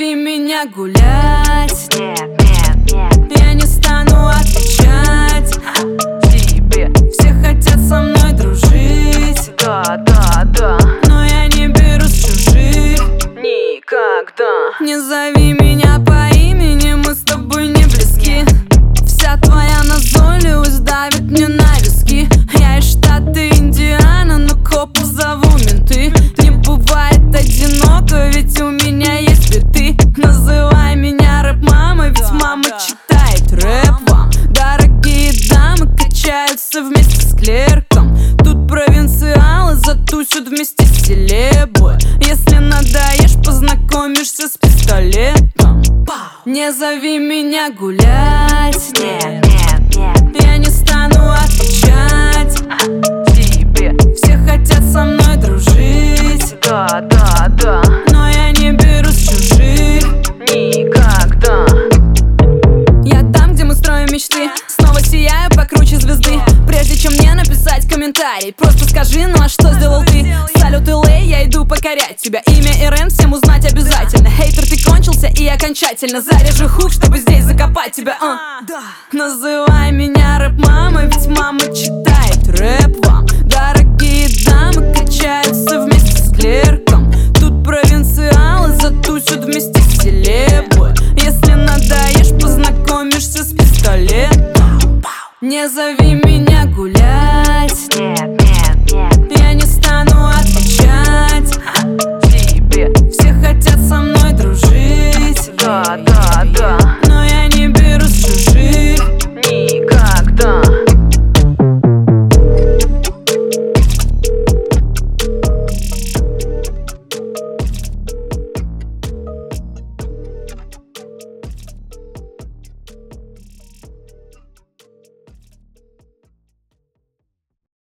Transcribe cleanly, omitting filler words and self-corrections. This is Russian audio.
зови меня гулять. Нет, нет, нет, Я не стану отвечать тебе. Все хотят со мной дружить, Да, да, да, но я не беру с чужих. никогда. Не зови меня по имени, мы с тобой не близки. Вся твоя назойливость давит мне на виски. Я из штата Индиана, но копов зову менты. Не бывает одиноко, ведь у меня есть биты. Называй меня рэп-мама, ведь мама читает рэп вам. Дорогие дамы качаются вместе с клерком. Тут провинциалы затусят вместе с селебой. Если надоешь, познакомишься с пистолетом. Не зови меня гулять. Нет, нет, нет, Я не стану отвечать. тебе. Все хотят со мной дружить, Да, да, да, но я не беру с чужих. никогда. Я там, где мы строим мечты, снова сияю покруче звезды. Прежде чем мне написать комментарий, просто скажи, ну а что сделал ты? Салют, LA, я иду покорять тебя. Имя Ирен всем узнать обязательно. Хейтер, ты кончился и окончательно. Заряжу хук, чтобы здесь закопать тебя. Называй меня рэп-мамой, ведь мама читает рэп